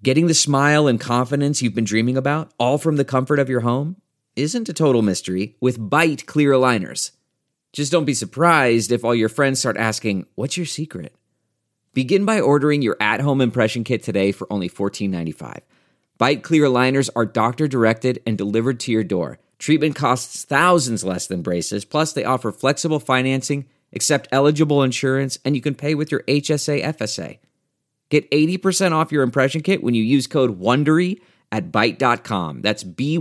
Getting the smile and confidence you've been dreaming about, all from the comfort of your home, isn't a total mystery with Byte clear aligners. Just don't be surprised if all your friends start asking, "What's your secret?" Begin by ordering your at-home impression kit today for only $14.95. Byte clear aligners are doctor-directed and delivered to your door. Treatment costs thousands less than braces, plus they offer flexible financing, accept eligible insurance, and you can pay with your HSA FSA. Get 80% off your impression kit when you use code WONDERY at Byte.com. That's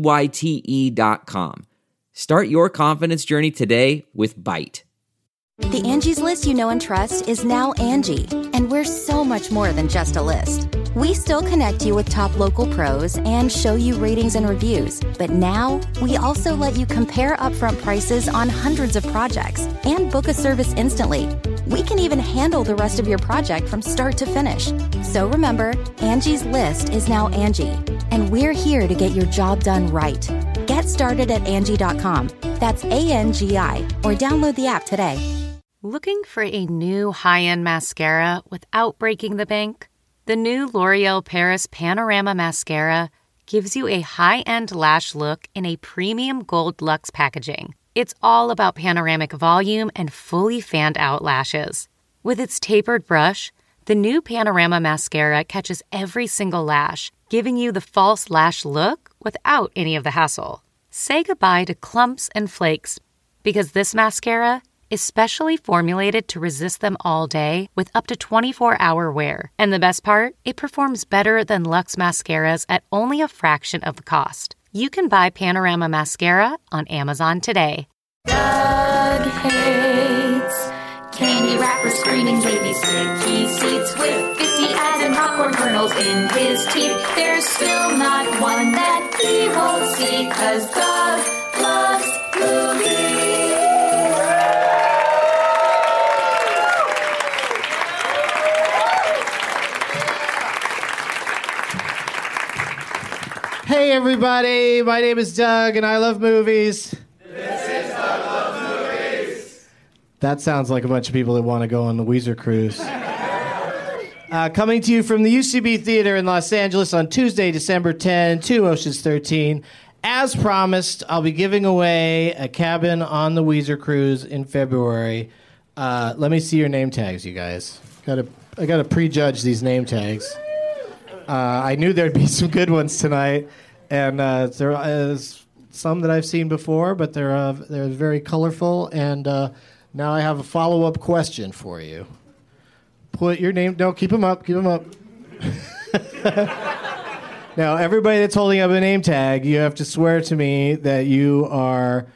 BYTE.com. Start your confidence journey today with Byte. The Angie's List you know and trust is now Angie, and we're so much more than just a list. We still connect you with top local pros and show you ratings and reviews, but now we also let you compare upfront prices on hundreds of projects and book a service instantly. We can even handle the rest of your project from start to finish. So remember, Angie's List is now Angie, and we're here to get your job done right. Get started at Angie.com. That's ANGI, or download the app today. Looking for a new high-end mascara without breaking the bank? The new L'Oreal Paris Panorama Mascara gives you a high-end lash look in a premium gold luxe packaging. It's all about panoramic volume and fully fanned-out lashes. With its tapered brush, the new Panorama Mascara catches every single lash, giving you the false lash look without any of the hassle. Say goodbye to clumps and flakes, because this mascara is specially formulated to resist them all day with up to 24-hour wear. And the best part? It performs better than Luxe mascaras at only a fraction of the cost. You can buy Panorama Mascara on Amazon today. Doug hates candy wrappers, screaming baby sticky seats with 50 ads and popcorn kernels in his teeth. There's still not one that he won't see, 'cause Doug loves movies. Hey everybody, my name is Doug and I love movies. This is Doug Loves Movies. That sounds like a bunch of people that want to go on the Weezer cruise. Coming to you from the UCB Theater in Los Angeles on Tuesday, December 10, 2 Oceans 13. As promised, I'll be giving away a cabin on the Weezer cruise in February. Let me see your name tags, you guys. I gotta prejudge these name tags. I knew there'd be some good ones tonight, and there is some that I've seen before, but they're very colorful. And now I have a follow-up question for you. Put your name. No, keep them up. Keep them up. Now, everybody that's holding up a name tag, you have to swear to me that you are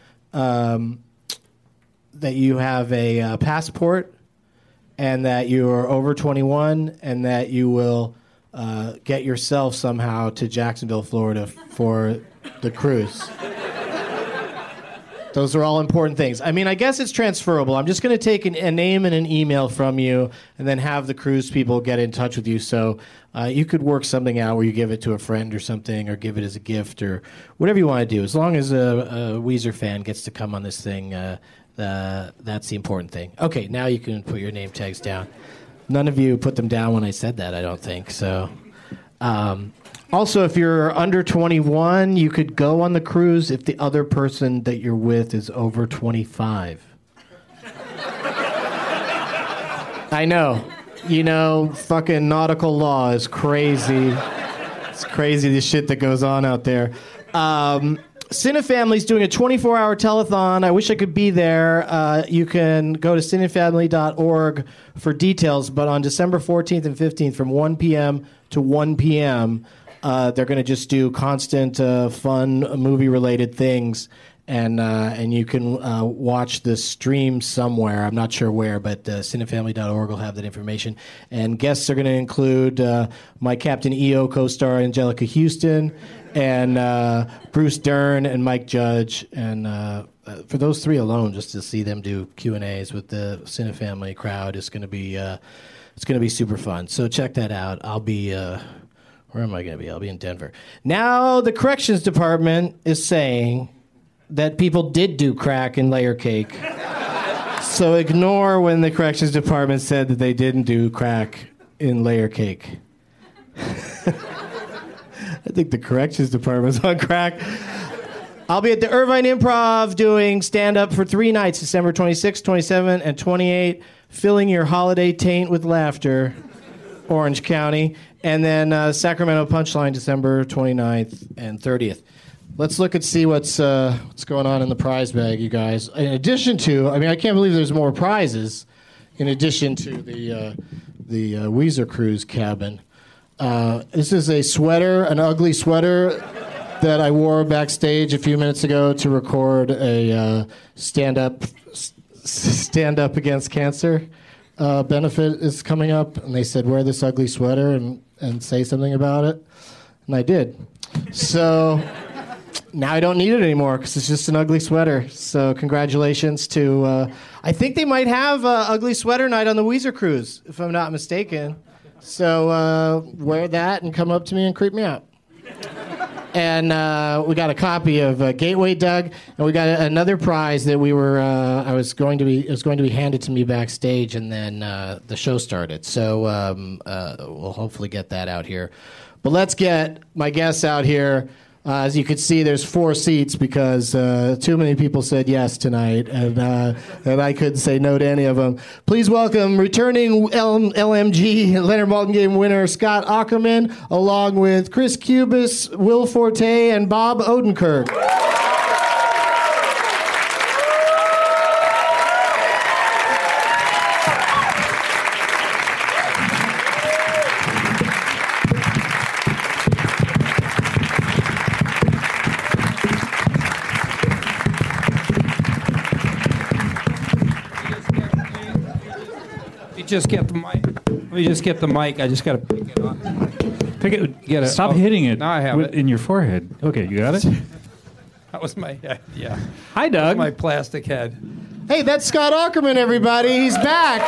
that you have a passport, and that you are over 21, and that you will get yourself somehow to Jacksonville, Florida for the cruise. Those are all important things. I mean, I guess it's transferable. I'm just going to take a name and an email from you and then have the cruise people get in touch with you. So you could work something out where you give it to a friend or something, or give it as a gift, or whatever you want to do. As long as a Weezer fan gets to come on this thing, that's the important thing. Okay, now you can put your name tags down. None of you put them down when I said that, I don't think. So, also, if you're under 21, you could go on the cruise if the other person that you're with is over 25. I know. You know, fucking nautical law is crazy. It's crazy, the shit that goes on out there. Cinefamily's doing a 24-hour telethon. I wish I could be there. You can go to cinefamily.org for details, but on December 14th and 15th from 1 p.m. to 1 p.m., they're going to just do constant, fun, movie-related things, and you can watch the stream somewhere. I'm not sure where, but cinefamily.org will have that information. And guests are going to include my Captain EO co-star Angelica Houston, and Bruce Dern and Mike Judge, and for those three alone, just to see them do Q&As with the Cinefamily crowd is going to be it's going to be super fun. So check that out. I'll be where am I going to be? I'll be in Denver. Now the corrections department is saying that people did do crack in layer cake. So ignore when the corrections department said that they didn't do crack in layer cake. I think the corrections department's on crack. I'll be at the Irvine Improv doing stand-up for 3 nights, December 26, 27, and 28, filling your holiday taint with laughter, Orange County. And then Sacramento Punchline, December 29th and 30th. Let's look and see what's going on in the prize bag, you guys. In addition to, I can't believe there's more prizes in addition to the Weezer Cruise cabin. This is a sweater, an ugly sweater that I wore backstage a few minutes ago to record a stand-up against cancer benefit is coming up, and they said wear this ugly sweater and say something about it, and I did. So now I don't need it anymore because it's just an ugly sweater. So congratulations to I think they might have ugly sweater night on the Weezer Cruise, if I'm not mistaken. So wear that and come up to me and creep me out. And we got a copy of Gateway Doug, and we got another prize that we were. It was going to be handed to me backstage, and then the show started. So we'll hopefully get that out here. But let's get my guests out here. As you can see, there's 4 seats because too many people said yes tonight, and I couldn't say no to any of them. Please welcome returning LMG Leonard Maltin Game winner Scott Aukerman, along with Chris Cubis, Will Forte, and Bob Odenkirk. Just get the mic. Let me just get the mic. I just got to pick it up. Pick it. Get it. Stop hitting it. Now I have it in your forehead. Okay, you got it. That was my head. Yeah. Hi, Doug. My plastic head. Hey, that's Scott Aukerman, everybody. He's back.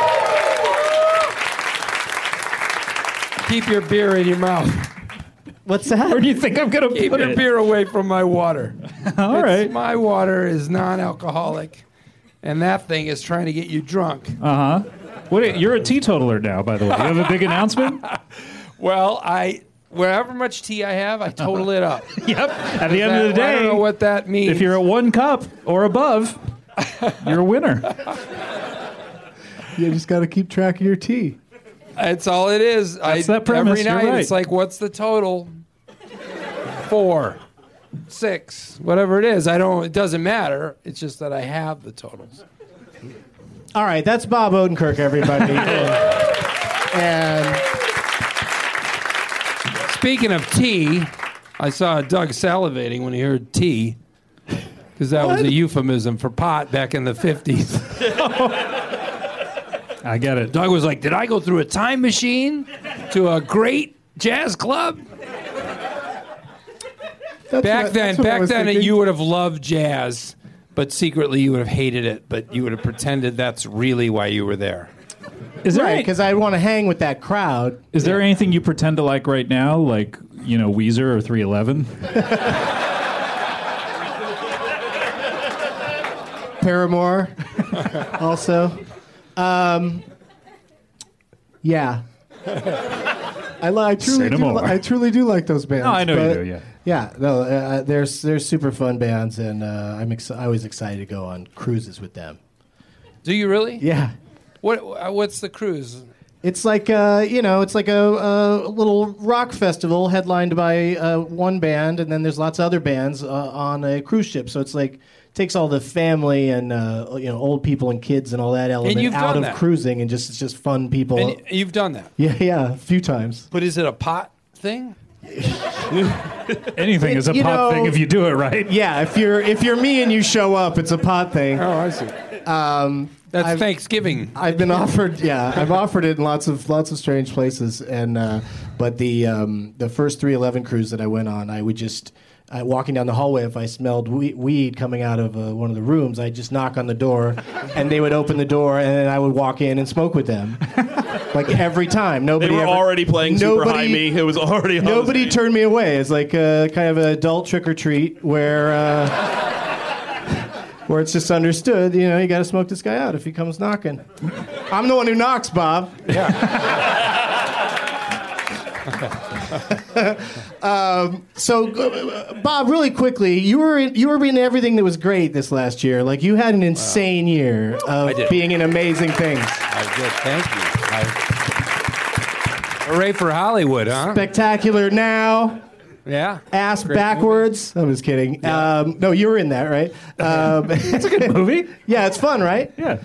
Keep your beer in your mouth. What's that? Where do you think I'm going to put it? Keep your beer away from my water. All right. My water is non-alcoholic, and that thing is trying to get you drunk. Uh-huh. You're a teetotaler now, by the way. You have a big announcement? Well, wherever much tea I have, I total it up. Yep. At the end of the day, I don't know what that means. If you're at 1 cup or above, you're a winner. You just got to keep track of your tea. That's all it is. That's that premise. Every night, You're right. It's like, what's the total? 4, 6, whatever it is. It doesn't matter. It's just that I have the totals. All right, that's Bob Odenkirk, everybody. And speaking of tea, I saw Doug salivating when he heard tea, because that was a euphemism for pot back in the 50s. I get it. Doug was like, did I go through a time machine to a great jazz club? Back then, you would have loved jazz. But secretly, you would have hated it, but you would have pretended that's really why you were there. Is there right, because I want to hang with that crowd. Is there anything you pretend to like right now, like, Weezer or 311? Paramore, also. Yeah. I truly do like those bands. No, I know you do, yeah. Yeah, no, they're super fun bands, and I'm always excited to go on cruises with them. Do you really? Yeah. What's the cruise? It's like a little rock festival headlined by one band, and then there's lots of other bands on a cruise ship. So it's like takes all the family and old people and kids and all that element out of cruising, and it's just fun people. And you've done that? Yeah, a few times. But is it a pot thing? Anything is a pot thing if you do it right. Yeah, if you're me and you show up, it's a pot thing. Oh, I see. That's Thanksgiving. I've been offered. Yeah, I've offered it in lots of strange places, and but the first 311 cruise that I went on, I would just. Walking down the hallway, if I smelled weed coming out of one of the rooms, I'd just knock on the door, and they would open the door, and then I would walk in and smoke with them. Like every time. They were already playing Super High Me. It was already on. Nobody turned me away. It's like kind of an adult trick or treat where it's just understood, you got to smoke this guy out if he comes knocking. I'm the one who knocks, Bob. Yeah. Bob, really quickly, you were in everything that was great this last year. Like, you had an insane year of being in amazing things. I did. Thank you. Hooray for Hollywood, huh? Spectacular Now. Yeah. Ass Great Backwards. movie. I was kidding. Yeah. No, you were in that, right? It's a good movie. Yeah, it's fun, right? Yeah.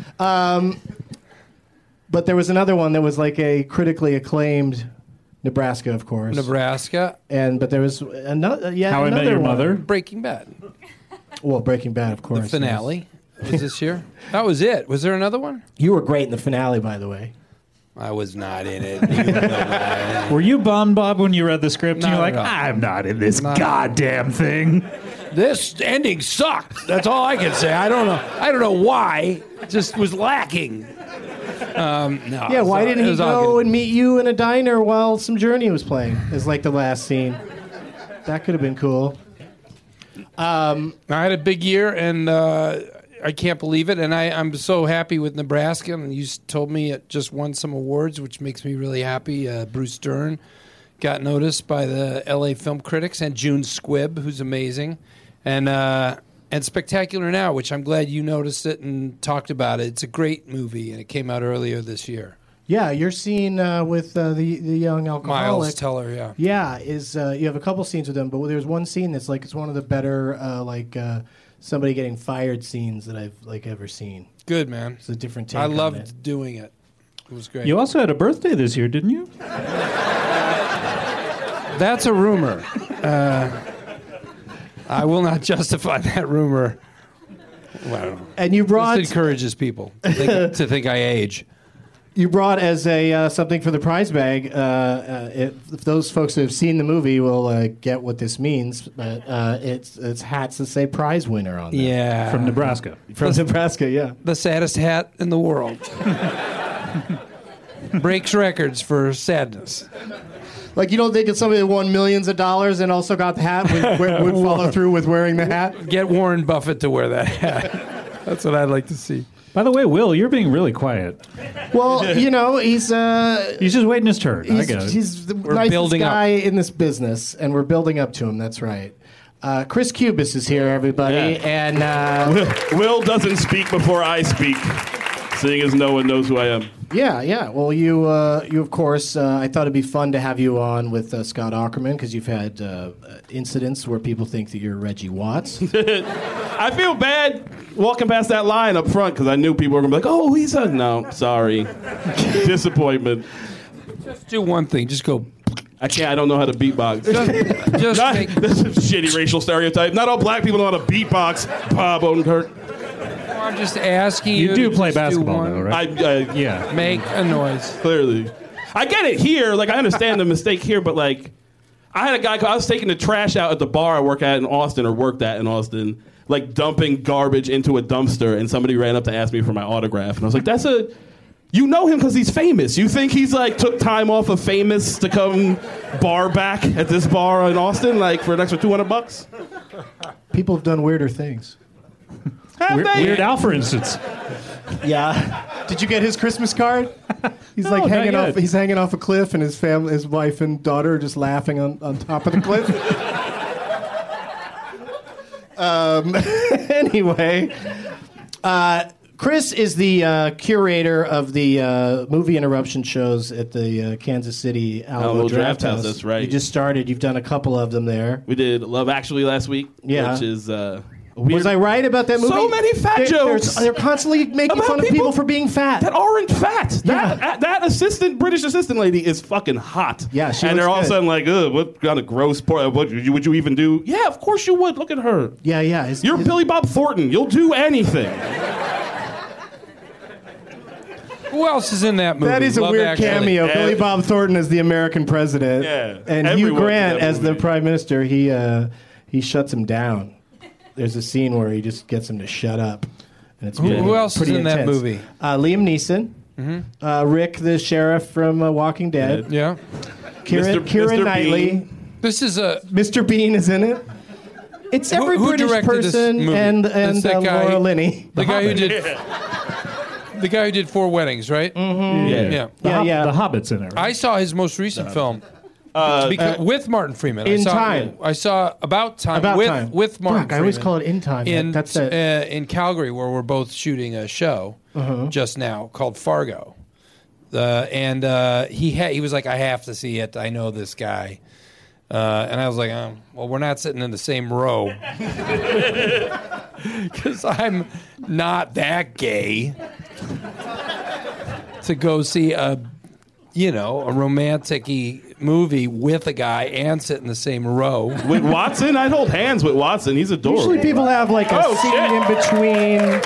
But there was another one that was like a critically acclaimed Nebraska, of course. Nebraska. But there was another. Yeah, How I another Met Your one. Mother. Breaking Bad. Well, Breaking Bad, of course. The finale was this year. That was it. Was there another one? You were great in the finale, by the way. I was not in it. Were you bummed, Bob, when you read the script? Not And you're like, at all. I'm not in this Not- goddamn thing. This ending sucked. That's all I can say. I don't know why. It just was lacking. No. Yeah, why didn't he go and meet you in a diner while some Journey was playing? Is like the last scene. That could have been cool. I had a big year, and I can't believe it. And I'm so happy with Nebraska. And you told me it just won some awards, which makes me really happy. Bruce Dern got noticed by the LA Film Critics, and June Squibb, who's amazing, and Spectacular Now, which I'm glad you noticed it and talked about it. It's a great movie, and it came out earlier this year. Yeah, your scene with the young alcoholic. Miles Teller, yeah. Yeah, is you have a couple scenes with him, but there's one scene that's like it's one of the better somebody getting fired scenes that I've ever seen. Good, man. It's a different take. I on loved it. doing it. It was great. You also had a birthday this year, didn't you? That's a rumor. I will not justify that rumor. Well, and you brought this encourages people to think I age. You brought as a something for the prize bag. If those folks who have seen the movie will get what this means, but it's hats that say prize winner on them. Yeah, From Nebraska. From Nebraska, yeah. The saddest hat in the world. Breaks records for sadness. Like, you don't think it's somebody that won millions of dollars and also got the hat would follow through with wearing the hat? Get Warren Buffett to wear that hat. That's what I'd like to see. By the way, Will, you're being really quiet. Well, he's just waiting his turn. I get it. He's the We're nicest building guy in this business, and we're building up to him. That's right. Chris Cubis is here, everybody, and Will doesn't speak before I speak, seeing as no one knows who I am. Yeah. Well, you of course. I thought it'd be fun to have you on with Scott Aukerman because you've had incidents where people think that you're Reggie Watts. I feel bad walking past that line up front because I knew people were gonna be like, "Oh, he's a no." Sorry, disappointment. Just do one thing. Just go. I can't. I don't know how to beatbox. Just Not, make, this is a shitty racial stereotype. Not all black people know how to beatbox. Bob Odenkirk. I'm just asking you. You do to play just basketball, do though, one. right? Yeah. Make a noise. Clearly. I get it here. Like, I understand the mistake here, but, like, I had a guy, I was taking the trash out at the bar I worked at in Austin, like, dumping garbage into a dumpster, and somebody ran up to ask me for my autograph. And I was like, you know him because he's famous. You think he's, like, took time off of Famous to come bar back at this bar in Austin, like, for an extra $200? People have done weirder things. Weird Al, for instance. Yeah. Did you get his Christmas card? He's No, like not hanging yet. off. He's hanging off a cliff, and his wife and daughter are just laughing on top of the cliff. Anyway, Chris is the curator of the movie interruption shows at the Kansas City Alamo Draft House. That's right. You just started. You've done a couple of them there. We did Love Actually last week, Yeah. which is Was I right about that movie? So many fat jokes. They're constantly making About fun of people for being fat. that aren't fat. Yeah. That British assistant lady is fucking hot. Yeah, she and looks they're all of a good. sudden like, ugh, what kind of gross porn? What would you even do? Yeah, of course you would. Look at her. Yeah. You're Billy Bob Thornton. You'll do anything. Who else is in that movie? That is a Love weird Actually. cameo. Yeah. Billy Bob Thornton as the American president, Yeah. and Hugh Everyone in Grant that as the movie. prime minister. He shuts him down. There's a scene where he just gets him to shut up, and it's Who else is pretty in that intense. movie? Liam Neeson, Rick the sheriff from Walking Dead, Yeah. Keira Mr. Knightley, Bean. This is a. Mr. Bean is in it. It's every Who British directed this person movie? and That's that guy- Laura Linney. The guy who did. The guy who did 4 Weddings, right? Yeah. Yeah. Yeah. The Hobbit's in it, right? I saw his most recent film. With Martin Freeman. In Time. I saw About Time with Martin Fuck, Freeman. I always call it In Time. That's it. In Calgary, where we're both shooting a show just now called Fargo. And he was like, I have to see it. I know this guy. And I was like, well, we're not sitting in the same row. Because I'm not that gay to go see a romantic-y movie with a guy and sit in the same row. With Watson? I'd hold hands with Watson. He's adorable. Usually people have like a scene in between.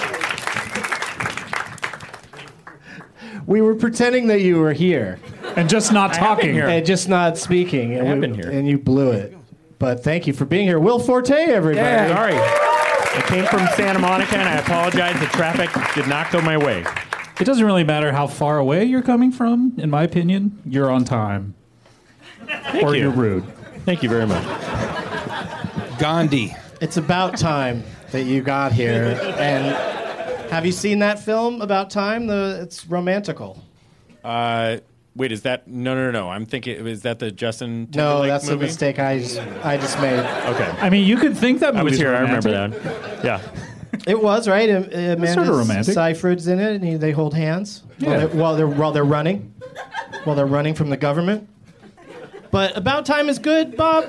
We were pretending that you were here. And just not talking. And just not speaking. And you blew it. But thank you for being here. Will Forte, everybody. Yeah. Sorry. I came from Santa Monica, and I apologize. The traffic did not go my way. It doesn't really matter how far away you're coming from, in my opinion. You're on time. Or you're rude. Thank you very much. Gandhi. It's about time that you got here. And have you seen that film, About Time? It's romantical. Wait, is that... No. I'm thinking... Is that the Justin Timberlake No, that's movie? a mistake I just made. Okay. I mean, you could think that I was movie's here. romantic. I remember that. Yeah. It was, right? Amanda sort of romantic. Seyfried's in it, and they hold hands while they're running. While they're running from the government. But About Time is good, Bob.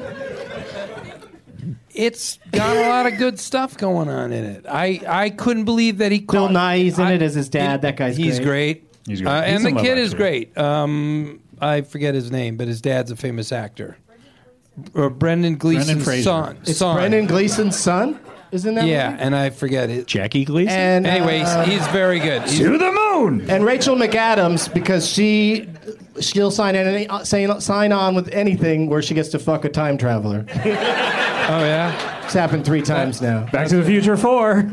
It's got a lot of good stuff going on in it. I couldn't believe that he Bill caught... Nye's in it as his dad. That guy's He's great. He's great. And He's the in kid love, is actually. great. I forget his name, but his dad's a famous actor. Brendan Gleeson's Fraser. son. It's Brendan Gleeson's son, isn't that? Yeah, movie? and I forget it. Jackie Gleason? And Anyways, he's very good. To the moon! And Rachel McAdams, because she'll sign on with anything where she gets to fuck a time traveler. Oh, yeah? It's happened 3 times now. Back to the Future 4.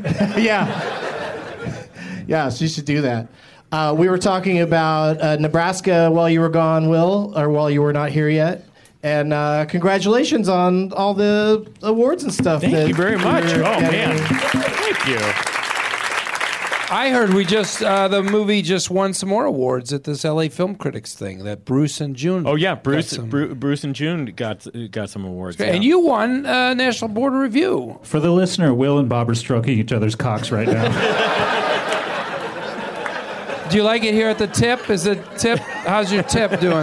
Yeah, she should do that. We were talking about Nebraska while you were gone, Will, or while you were not here yet. And congratulations on all the awards and stuff. Thank you very much. you're Oh, getting. man. Thank you. I heard the movie just won some more awards at this LA Film Critics thing, that Bruce and June. Oh, yeah. Bruce and June got some awards. Yeah. And you won National Board of Review. For the listener, Will and Bob are stroking each other's cocks right now. Do you like it here at the tip? How's your tip doing?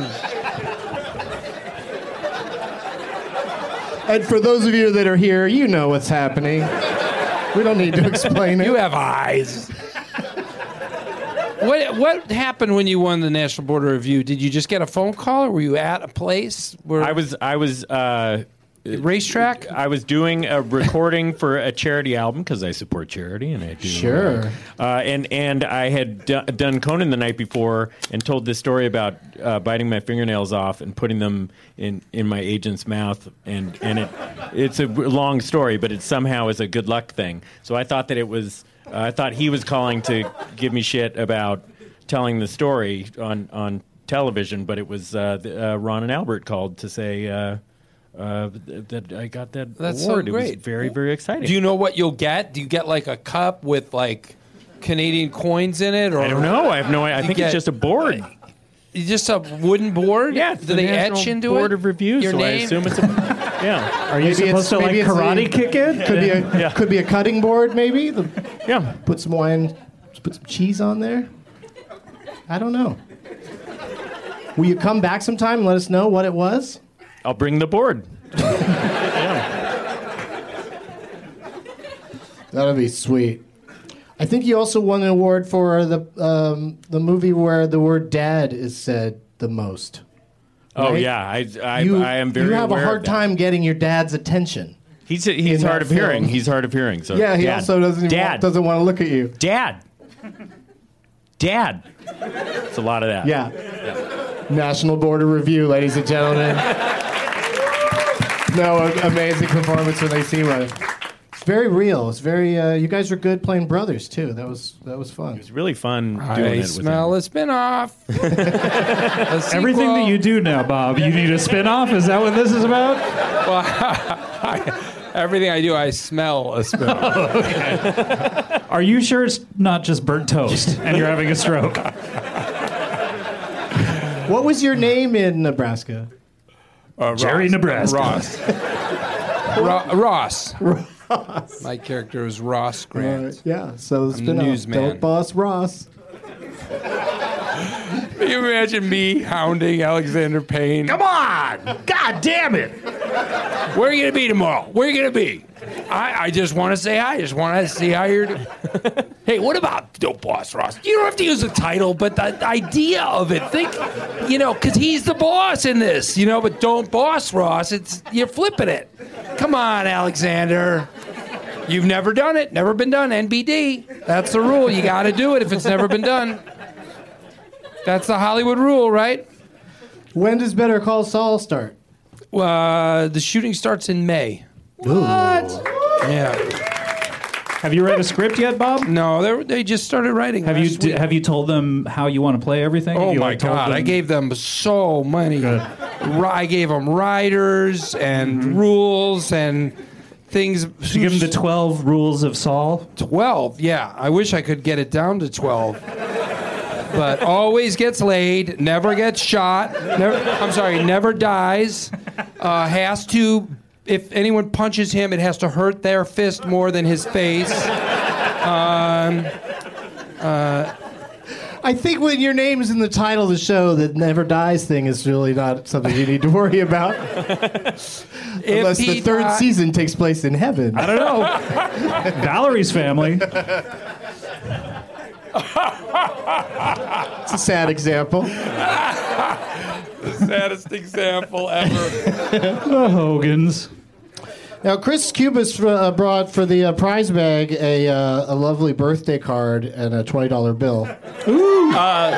And for those of you that are here, you know what's happening. We don't need to explain it. You have eyes. What happened when you won the National Board of Review? Did you just get a phone call, or were you at a place where I was racetrack? I was doing a recording for a charity album because I support charity, and I do. Sure. And I had done Conan the night before and told this story about biting my fingernails off and putting them in my agent's mouth, and it's a long story, but it somehow is a good luck thing. So I thought that it was. I thought he was calling to give me shit about telling the story on television, but it was Ron and Albert called to say. That I got that That's award. so great. It was very, very exciting. Do you know what you'll get? Do you get like a cup with like Canadian coins in it? Or I don't know. I have no idea. I think it's just a board. Just a wooden board? Yeah. It's Do the they National etch into Board it? of Review, Your so name? I assume it's a... Yeah. Are you supposed to like karate kick it? Could be a cutting board, maybe. Yeah. Put some wine, put some cheese on there. I don't know. Will you come back sometime and let us know what it was? I'll bring the board. That'll be sweet. I think you also won an award for the movie where the word "dad" is said the most. Oh right? yeah, I am very. You have a aware hard of that. time getting your dad's attention. He's in hard that of hearing. film. He's hard of hearing. So Yeah, he Dad. also doesn't want to look at you. Dad. It's a lot of that. Yeah. National Board of Review, ladies and gentlemen. No, amazing performance when they see one. It's very real. It's very. You guys are good playing brothers too. That was fun. It's really fun doing I it with smell him. a spin-off. Everything that you do now, Bob, you need a spin-off? Is that what this is about? Well, everything I do, I smell a spin-off. Are you sure it's not just burnt toast and you're having a stroke? What was your name in Nebraska? Jerry Nebraska. Ross. My character is Ross Grant. Yeah, so it's I'm been the a newsman. Dope Boss Ross. Can you imagine me hounding Alexander Payne? Come on! God damn it! Where are you going to be tomorrow? Where are you going to be? I just want to say hi. I just want to see how you're doing. Hey, what about Dope Boss Ross? You don't have to use the title, but the idea of it. Think, because he's the boss in this, but Dope Boss Ross, you're flipping it. Come on, Alexander. You've never done it. Never been done. NBD. That's the rule. You got to do it if it's never been done. That's the Hollywood rule, right? When does Better Call Saul start? The shooting starts in May. What? Yeah. Have you read a script yet, Bob? No, they just started writing. Have you told them how you want to play everything? Oh Have you, my told God! them- I gave them so many. I gave them writers and rules and things. Did you give them the 12 rules of Saul? 12, yeah. I wish I could get it down to 12. But always gets laid, never gets shot. Never dies. Has to. If anyone punches him, it has to hurt their fist more than his face. I think when your name is in the title of the show, the Never Dies thing is really not something you need to worry about. Unless the third season takes place in heaven. I don't know. Valerie's family. It's a sad example. The saddest example ever. The Hogans. Now, Chris Cubis brought for the prize bag a lovely birthday card and a $20 bill. Ooh.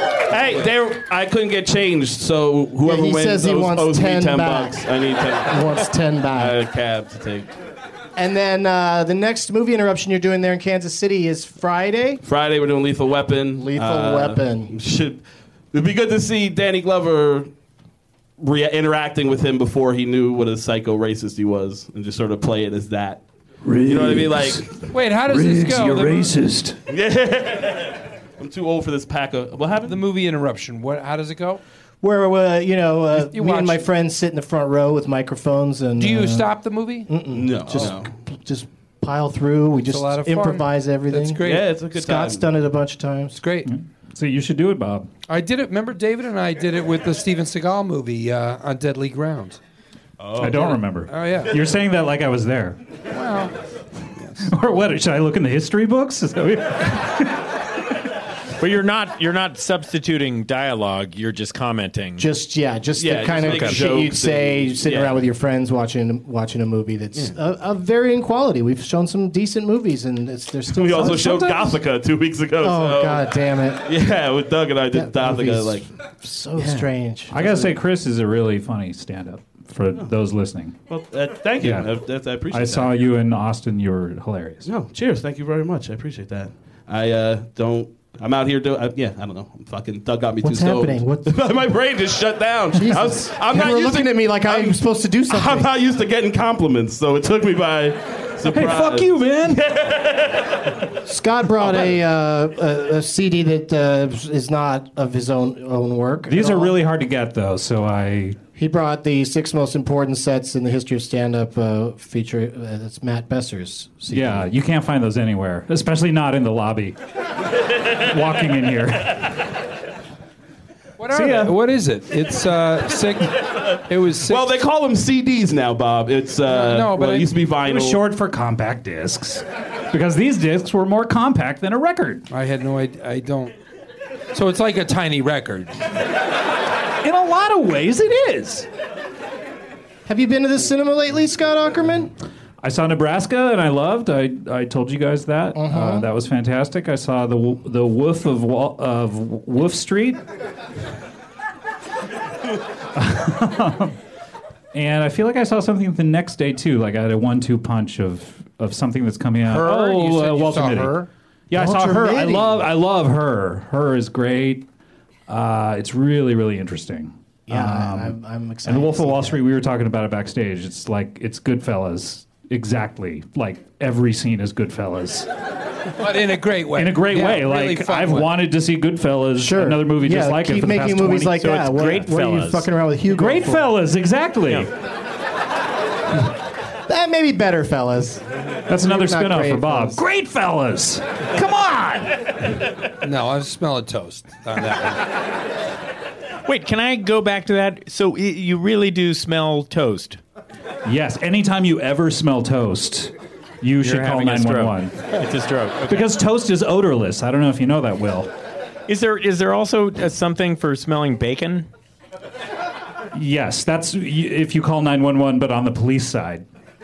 I couldn't get changed, so whoever he wins says he wants owes 10 me 10 back. bucks. I need 10. He wants 10 back. I had a cab to take. And then the next movie interruption you're doing there in Kansas City is Friday. Friday we're doing Lethal Weapon. Lethal Weapon. It'd be good to see Danny Glover interacting with him before he knew what a psycho racist he was, and just sort of play it as that. Riggs. You know what I mean? Like, wait, how does this go? You're racist. Yeah. I'm too old for this pack of. What happened? The movie interruption. How does it go? Where me watch and my it. friends sit in the front row with microphones and. Do you stop the movie? No. Just pile through. We just a lot of fun. improvise everything. That's great. Yeah, it's a good Scott's time. done it a bunch of times. It's great. So you should do it, Bob. I did it. Remember, David and I did it with the Steven Seagal movie on Deadly Ground. I don't remember. Oh, yeah. You're saying that like I was there. Well, Or what? Should I look in the history books? Is that what But you're not substituting dialogue. You're just commenting. Just the kind just of making shit you'd jokes say and- sitting yeah. around with your friends watching a movie that's of varying quality. We've shown some decent movies, and there's still. We also showed sometimes- Gothica 2 weeks ago. Oh so. God damn it! Yeah, with Doug and I did That movie's Gothica. Like, so strange. I gotta say, Chris is a really funny stand-up for those listening. well, thank you. Yeah. I appreciate. I that. saw you in Austin. You were hilarious. No, cheers. Thank you very much. I appreciate that. I'm out here doing. I don't know. Doug got me What's too stoned. happening? My brain just shut down. Jesus. I'm You not were used looking to, at me like I'm supposed to do something. I'm not used to getting compliments, so it took me by surprise. Hey, fuck you, man. Scott brought a CD that is not of his own work. These at are all. really hard to get, though. So He brought the 6 most important sets in the history of stand-up feature. That's Matt Besser's CD. yeah, you can't find those anywhere, especially not in the lobby. Walking in here. what are they? What is it? It's sick. It was sick. Well, they call them CDs now, Bob. It's but it used to be vinyl. It was short for compact discs, because these discs were more compact than a record. I had no idea. I don't. So it's like a tiny record. In a lot of ways, it is. Have you been to the cinema lately, Scott Aukerman? I saw Nebraska, and I loved. I told you guys that. That was fantastic. I saw the Wolf of Wolf Street, and I feel like I saw something the next day too. Like I had a 1-2 punch of something that's coming out. Her? You said you Walter saw Mitty. Her? Yeah, I saw Walter her. Mitty. I love her. Her is great. It's really, really interesting. Yeah, I'm excited. And The Wolf to of see Wall that. Street, we were talking about it backstage. It's like it's Goodfellas, exactly. Like every scene is Goodfellas. But in a great way. In a great way. Really Like, fun I've way. wanted to see Goodfellas, another movie just like it keep for the making past movies 20. like that. What are you fucking around with Hugo Great for? Fellas, exactly. That may be better, fellas. That's another Not spin-off great for Bob. fellas. Great Fellas. Come on. No, I'm smelling toast on that one. Wait, can I go back to that? So you really do smell toast? Yes, anytime you ever smell toast, you should call having a stroke. 911. It's a stroke. Okay. Because toast is odorless. I don't know if you know that, Will. Is there also something for smelling bacon? Yes, that's if you call 911, but on the police side.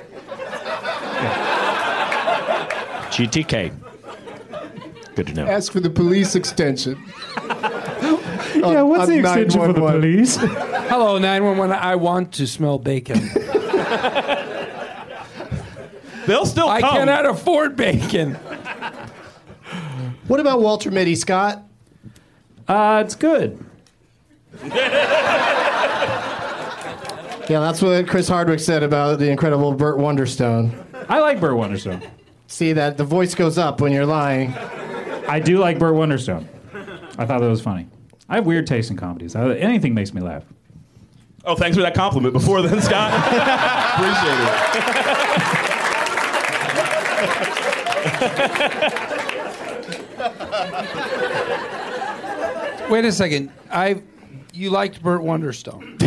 GTK. Good to know. Ask for the police extension. Yeah, what's the extension for the police? Hello, 911. I want to smell bacon. They'll still come. I cannot afford bacon. What about Walter Mitty, Scott? It's good. Yeah, that's what Chris Hardwick said about the incredible Burt Wonderstone. I like Burt Wonderstone. See that the voice goes up when you're lying. I do like Burt Wonderstone. I thought that was funny. I have weird taste in comedies. Anything makes me laugh. Oh, thanks for that compliment before then, Scott. Wait a second. You liked Burt Wonderstone.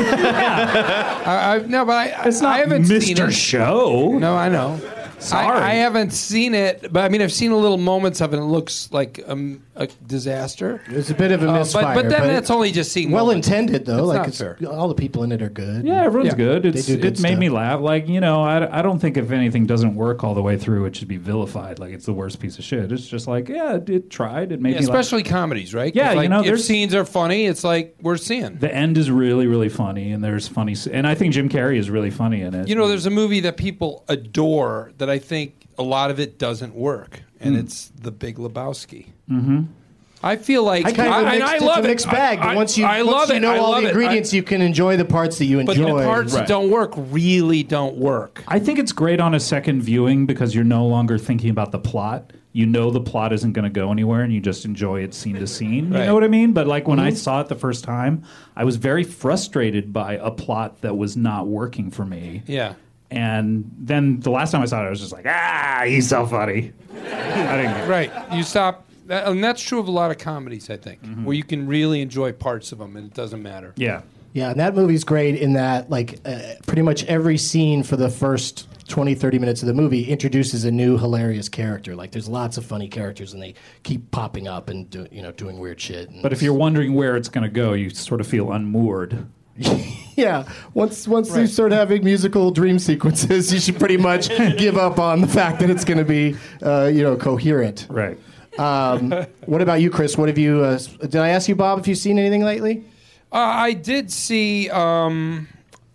No, but It's not I haven't seen Mr. it. Show. No, I know. Sorry. I haven't seen it, but I mean, I've seen little moments of it. And it looks like a disaster. It's a bit of a misfire. But then that's only just seeing well moments. intended though. It's not fair. All the people in it are good. Yeah, everyone's Yeah. good. They do good It made stuff. me laugh. Like, I don't think if anything doesn't work all the way through, it should be vilified. Like, it's the worst piece of shit. It's just like, yeah, it tried. It made Yeah, me laugh. especially comedies, right? 'Cause, Yeah, like, if there's scenes are funny, it's like we're seeing. The end is really, really funny, and there's funny. And I think Jim Carrey is really funny in it. There's a movie that people adore that I think a lot of it doesn't work, and it's The Big Lebowski. Mm-hmm. I feel like It's a mixed bag. But once you know all the ingredients, you can enjoy the parts that you enjoy. But the parts that don't work really don't work. I think it's great on a second viewing because you're no longer thinking about the plot. You know the plot isn't going to go anywhere, and you just enjoy it scene to scene. You Right. know what I mean? But like when I saw it the first time, I was very frustrated by a plot that was not working for me. Yeah. And then the last time I saw it, I was just like, he's so funny. I didn't get it. Right. You stop. And that's true of a lot of comedies, I think, where you can really enjoy parts of them and it doesn't matter. Yeah. Yeah, and that movie's great in that, pretty much every scene for the first 20, 30 minutes of the movie introduces a new hilarious character. Like, there's lots of funny characters, and they keep popping up and doing weird shit. And But if you're wondering where it's going to go, you sort of feel unmoored. yeah, once you start having musical dream sequences, you should pretty much give up on the fact that it's going to be, coherent. Right. What about you, Chris? What have you? Did I ask you, Bob, if you've seen anything lately? I did see. I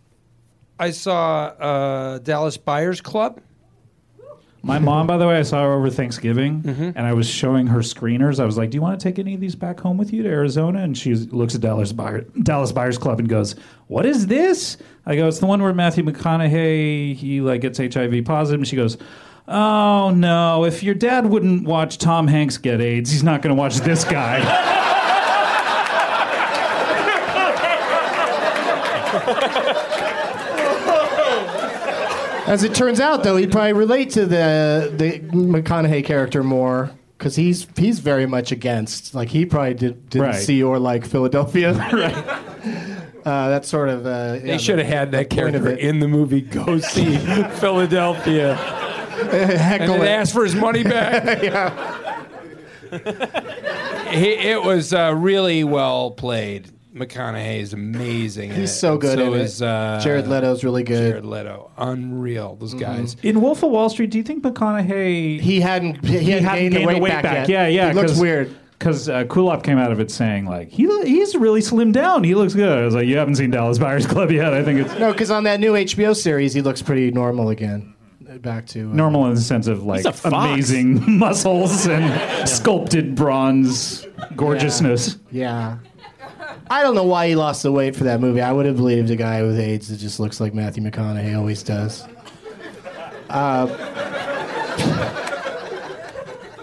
saw Dallas Buyers Club. My mom, by the way, I saw her over Thanksgiving, and I was showing her screeners. I was like, do you want to take any of these back home with you to Arizona? And she looks at Dallas Buyers Club and goes, what is this? I go, it's the one where Matthew McConaughey, he gets HIV positive. And she goes, oh, no, if your dad wouldn't watch Tom Hanks get AIDS, he's not going to watch this guy. As it turns out, though, he'd probably relate to the McConaughey character more because he's very much against. Like, he probably didn't Right. see or like Philadelphia. Right. That's sort of. They should have had that character in the movie. Go see Philadelphia. Heckle And it. then ask for his money back. Yeah. It was really well played. McConaughey is amazing. He's so good So in is it. Jared Leto's really good. Jared Leto, unreal. Those guys. In Wolf of Wall Street, do you think McConaughey... He hadn't gained the weight back yet. Yeah. He looks weird. Because Kulop came out of it saying, he's really slimmed down. He looks good. I was like, you haven't seen Dallas Buyers Club yet. I think it's... No, because on that new HBO series, he looks pretty normal again. Back to... normal in the sense of, He's a fox. amazing muscles and sculpted bronze gorgeousness. Yeah. I don't know why he lost the weight for that movie. I would have believed a guy with AIDS that just looks like Matthew McConaughey always does.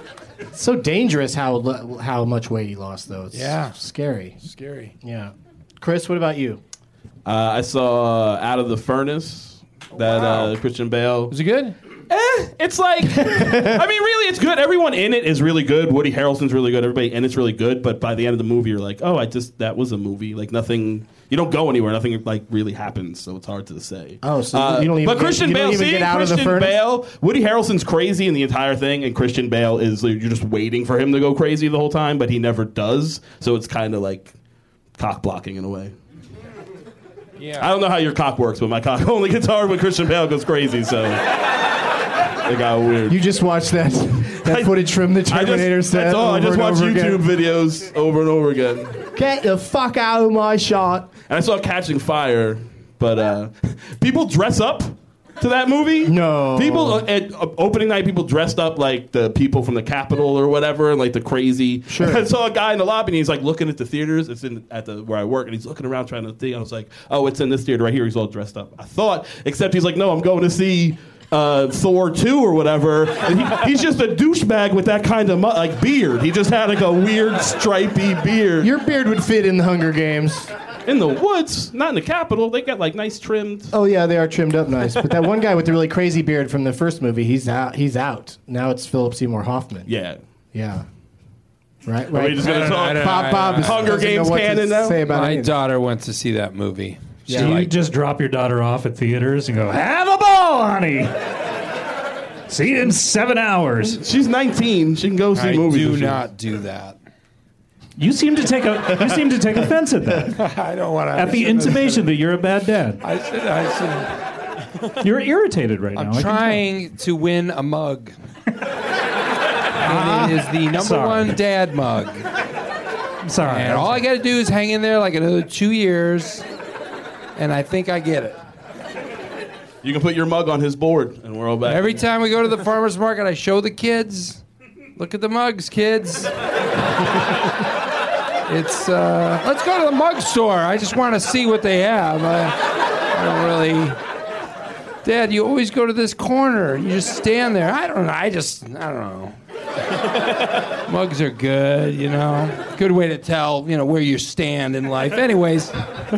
So dangerous how much weight he lost, though. It's scary. Scary. Yeah. Chris, what about you? I saw Out of the Furnace. Christian Bale. Was it good? It's like, I mean, really, it's good. Everyone in it is really good. Woody Harrelson's really good. Everybody in it's really good. But by the end of the movie, you're like, oh, that was a movie. Like nothing. You don't go anywhere. Nothing like really happens. So it's hard to say. Oh, so you don't even. But Christian Bale, Christian Bale, Woody Harrelson's crazy in the entire thing, and Christian Bale is you're just waiting for him to go crazy the whole time, but he never does. So it's kind of like cock blocking in a way. Yeah. I don't know how your cock works, but my cock only gets hard when Christian Bale goes crazy. So. It got weird. You just watched that footage from the Terminator set. That's all. I just watched YouTube videos over and over again. Get the fuck out of my shot. And I saw Catching Fire, but people dress up to that movie. No. People at opening night, people dressed up like the people from the Capitol or whatever, and like the crazy. Sure. I saw a guy in the lobby, and he's like looking at the theaters. It's where I work, and he's looking around trying to think. I was like, oh, it's in this theater right here. He's all dressed up. I thought, except he's like, no, I'm going to see Thor 2 or whatever. And he's just a douchebag with that kind of beard. He just had like a weird stripy beard. Your beard would fit in the Hunger Games. In the woods, not in the Capitol. They got like nice trimmed. Oh yeah, they are trimmed up nice. But that one guy with the really crazy beard from the first movie, he's out. Now it's Philip Seymour Hoffman. Yeah. Yeah. Right. Are we just gonna talk Bob Hunger Games canon now? My daughter went to see that movie. So you just drop your daughter off at theaters and go, have a ball, honey. See you in 7 hours. She's 19. She can go see movies. Do not do that. You seem to take offense at that. I don't want to. At the intimation that you're a bad dad. I should. You're irritated right now. I'm trying to win a mug. And it is the number one dad mug. I'm sorry. And all I got to do is hang in there like another 2 years, and I think I get it. You can put your mug on his board, and we're all back. Every time we go to the farmer's market, I show the kids. Look at the mugs, kids. It's let's go to the mug store. I just want to see what they have. I don't really. Dad, you always go to this corner. You just stand there. I don't know. I don't know. Mugs are good, you know. Good way to tell, where you stand in life. Anyways.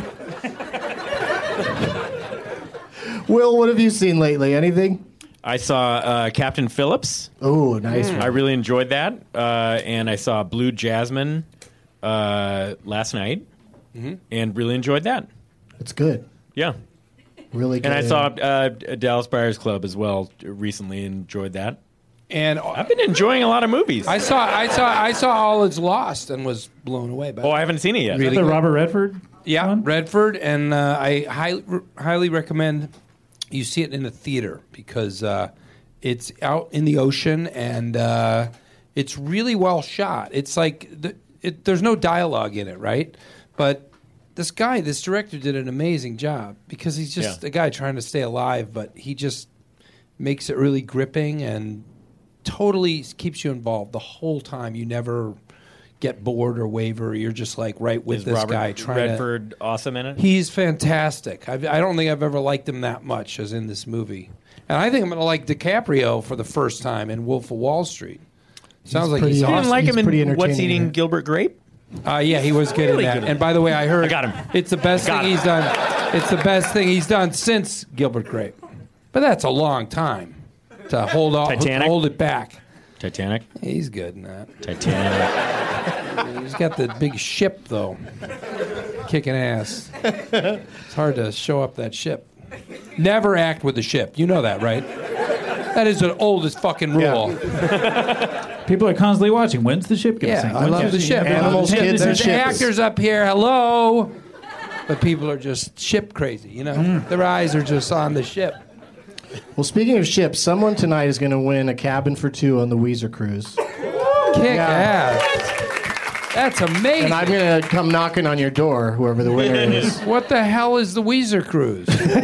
Will, what have you seen lately? Anything? I saw Captain Phillips. Oh, nice one. I really enjoyed that. And I saw Blue Jasmine last night. Mm-hmm. And really enjoyed that. It's good. Yeah. Really good. And I saw Dallas Buyers Club as well recently. Enjoyed that. And I've been enjoying a lot of movies. I saw All Is Lost and was blown away by it. I haven't seen it yet. Really the Robert Redford? Yeah, one? Redford, and I highly recommend you see it in the theater because it's out in the ocean and it's really well shot. It's like there's no dialogue in it, right? But this director did an amazing job because he's just a guy trying to stay alive, but he just makes it really gripping and totally keeps you involved the whole time. You never get bored or waver. You're just like right with this Robert guy. Redford awesome in it? He's fantastic. I don't think I've ever liked him that much as in this movie. And I think I'm going to like DiCaprio for the first time in Wolf of Wall Street. Sounds like he's awesome. You didn't like him in What's entertaining, Eating Gilbert Grape? Yeah, he was good in that. And by the way, I heard I got him. It's the best thing he's done. It's the best thing he's done since Gilbert Grape. But that's a long time to hold it back. Titanic? He's good in that. Titanic. He's got the big ship, though. Kicking ass. It's hard to show up that ship. Never act with the ship. You know that, right? That is the oldest fucking rule. Yeah. People are constantly watching. When's the ship going to sink? I love the ship. Animals, kids, There's and ships. actors up here. Hello. But people are just ship crazy, you know? Their eyes are just on the ship. Well, speaking of ships, someone tonight is going to win a cabin for two on the Weezer cruise. Kick ass. That's amazing. And I'm going to come knocking on your door, whoever the winner is. What the hell is the Weezer cruise?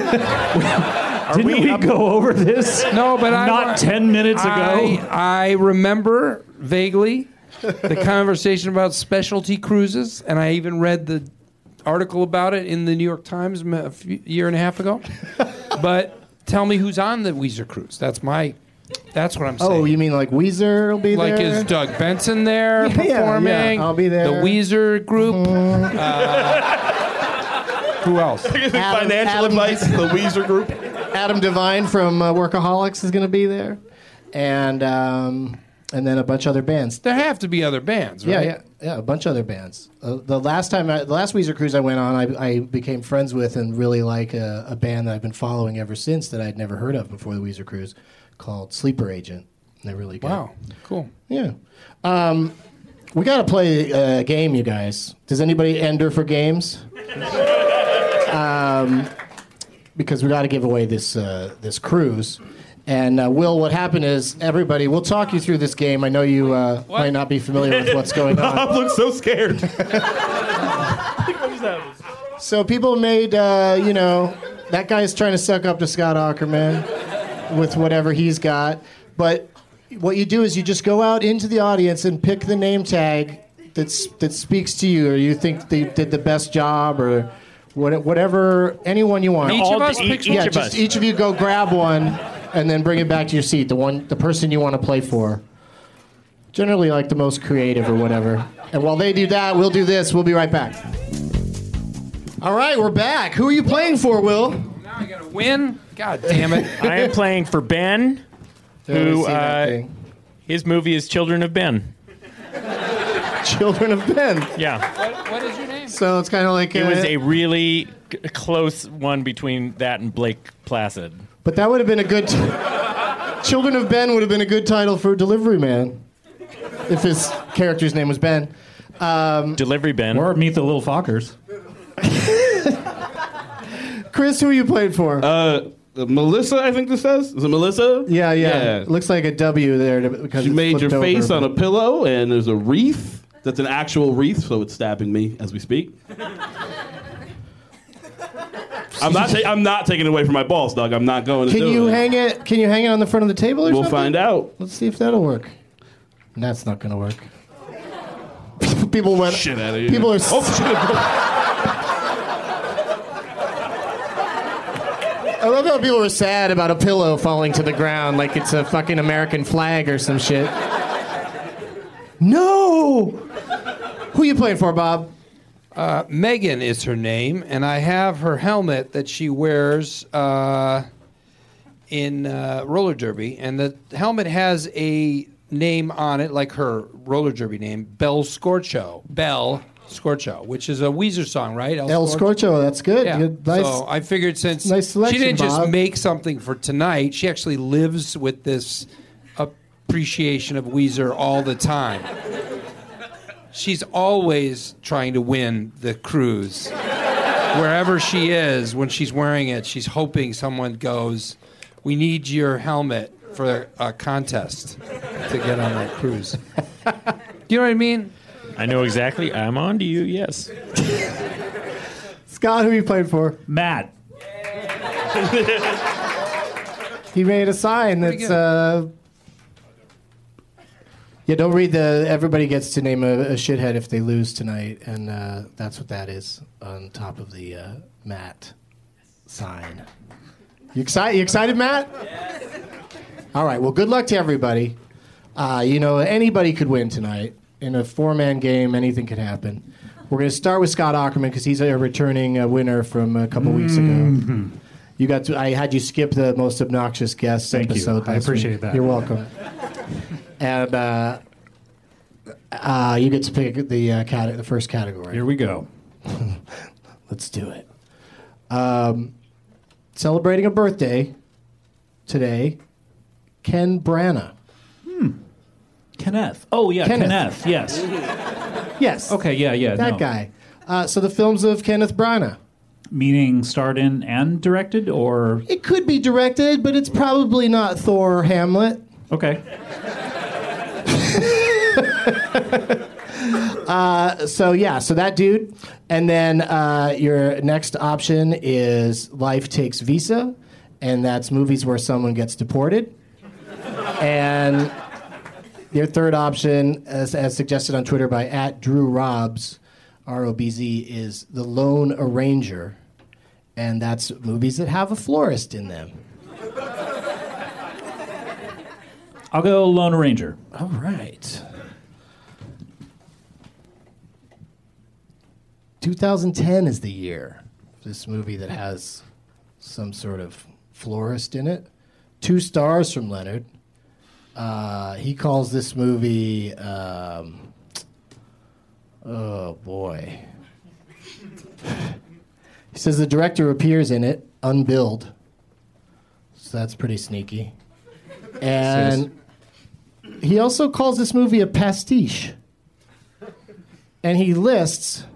Didn't we go over this? No, but not 10 minutes ago. I remember vaguely the conversation about specialty cruises, and I even read the article about it in the New York Times a year and a half ago. But tell me who's on the Weezer cruise. That's my That's what I'm saying. Oh, you mean like Weezer will be like there? is Doug Benson there Yeah, performing? I'll be there. The Weezer group. Who else? Financial advice, the Weezer group. Adam Devine from Workaholics is going to be there, and then a bunch of other bands. There have to be other bands, right? Yeah, a bunch of other bands. The last Weezer cruise I went on, I became friends with and really like a band that I've been following ever since that I'd never heard of before the Weezer cruise, called Sleeper Agent. They're really good. Wow, cool. Yeah. We got to play a game, you guys. Does anybody enter for games? Because we got to give away this cruise. And Will, what happened is we'll talk you through this game. I know you might not be familiar with what's going on. Bob looks so scared. So people made, that guy's trying to suck up to Scott Aukerman with whatever he's got. But what you do is you just go out into the audience and pick the name tag that speaks to you, or you think they did the best job, or whatever, anyone you want. Each of us picks one. Yeah, each of you go grab one and then bring it back to your seat, the person you want to play for. Generally like the most creative or whatever. And while they do that, we'll do this. We'll be right back. All right, we're back. Who are you playing for, Will? Now I gotta win? God damn it. I am playing for Ben, who his movie is Children of Ben. Children of Ben. Yeah. What is your name? So it's kind of like... It was a really close one between that and Blake Placid. But that would have been a good... Children of Ben would have been a good title for Delivery Man. If his character's name was Ben. Delivery Ben. Or Meet the Little Fockers. Chris, who are you playing for? Melissa, I think this says. Is it Melissa? Yeah. It looks like a W there. Because you made your face over, on a pillow, and there's a wreath. That's an actual wreath, so it's stabbing me as we speak. I'm not taking it away from my balls, Doug. I'm not going to do it. Can you hang it on the front of the table or something? We'll find out. Let's see if that'll work. That's not going to work. People went... Shit out of here. People are... Oh, shit. I love how people were sad about a pillow falling to the ground like it's a fucking American flag or some shit. No! Who are you playing for, Bob? Megan is her name, and I have her helmet that she wears in roller derby, and the helmet has a name on it, like her roller derby name, Bel Scorcho. Bel Scorcho, which is a Weezer song, right? El Scorcho, that's good. Yeah. Good, nice, so I figured since nice selection, she didn't just Bob. make something for tonight, she actually lives with this appreciation of Weezer all the time. She's always trying to win the cruise. Wherever she is, when she's wearing it, she's hoping someone goes, "We need your helmet for a contest to get on that cruise." You know what I mean? I know exactly. I'm on to you, yes. Scott, who are you playing for? Matt. He made a sign that's... Yeah, don't read the... Everybody gets to name a shithead if they lose tonight, and that's what that is on top of the Matt sign. You excited, Matt? Yes. All right, well, good luck to everybody. Anybody could win tonight. In a four-man game, anything could happen. We're going to start with Scott Aukerman because he's a returning winner from a couple weeks ago. I had you skip the most obnoxious guest episode. Thank you. I appreciate that. You're welcome. And you get to pick the first category. Here we go. Let's do it. Celebrating a birthday today, Ken Branagh. Kenneth. Oh, yeah, Kenneth. Yes. Yes. Okay, yeah. That guy. So the films of Kenneth Branagh. Meaning starred in and directed, or? It could be directed, but it's probably not Thor or Hamlet. Okay. So that dude. And then your next option is Life Takes Visa, and that's movies where someone gets deported. And your third option, as suggested on Twitter by @DrewRobs, ROBZ, is The Lone Arranger, and that's movies that have a florist in them. I'll go Lone Ranger. All right. 2010 is the year. This movie that has some sort of florist in it. 2 stars from Leonard. He calls this movie, oh boy. He says the director appears in it, unbilled. So that's pretty sneaky. And he also calls this movie a pastiche. And he lists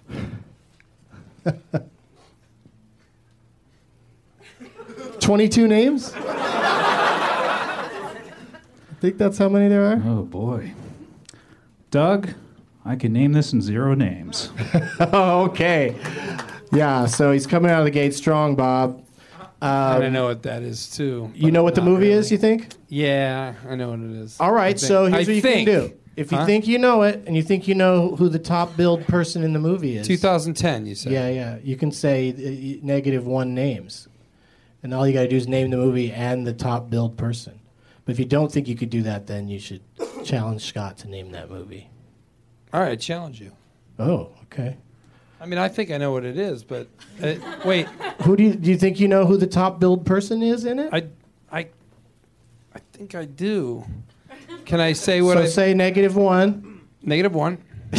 22 names? I think that's how many there are. Oh, boy. Doug, I can name this in 0 names. Okay. Yeah, so he's coming out of the gate strong, Bob. I don't know what that is, too. You know what the movie is, you think? Yeah, I know what it is. All right, so here's what you can do. If you think you know it, and you think you know who the top billed person in the movie is. 2010, you said. Yeah. You can say -1 names. And all you got to do is name the movie and the top billed person. But if you don't think you could do that, then you should challenge Scott to name that movie. All right, challenge you. Oh, okay. I mean, I think I know what it is, but wait. Who do you think you know who the top billed person is in it? I think I do. Can I say what So say -1. -1.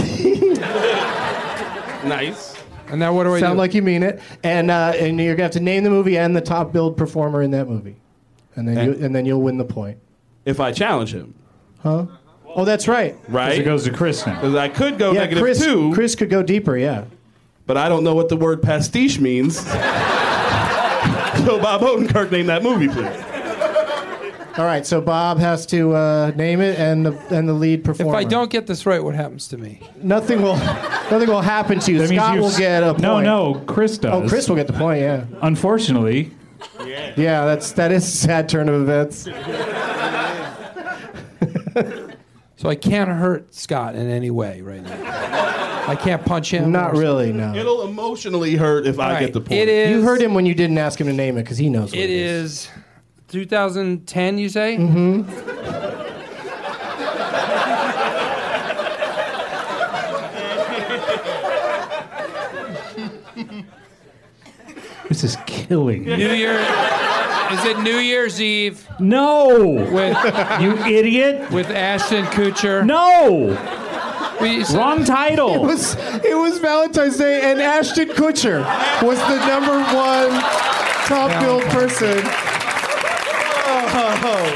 Nice. And now what do I do? Sound like you mean it. And you're going to have to name the movie and the top billed performer in that movie. And then you'll win the point. If I challenge him. Huh? Oh, that's right. Right? It goes to Chris now. Because I could go Yeah, -2. Chris could go deeper, yeah. But I don't know what the word pastiche means. So Bob Odenkirk, name that movie, please. All right, so Bob has to name it and the lead If performer. I don't get this right, what happens to me? Nothing will happen to you. That means Scott will get a point. No, Chris does. Oh, Chris will get the point, yeah. Unfortunately. Yeah, that is a sad turn of events. So I can't hurt Scott in any way right now. I can't punch him. Not really, no. It'll emotionally hurt if I get the point. It is. You heard him when you didn't ask him to name it because he knows what it is. It is 2010, you say? Mm-hmm. This is killing me. New Year. Is it New Year's Eve? No! With You idiot! with Ashton Kutcher? No! Wrong title. It was Valentine's Day, and Ashton Kutcher was the #1 top billed person. Oh.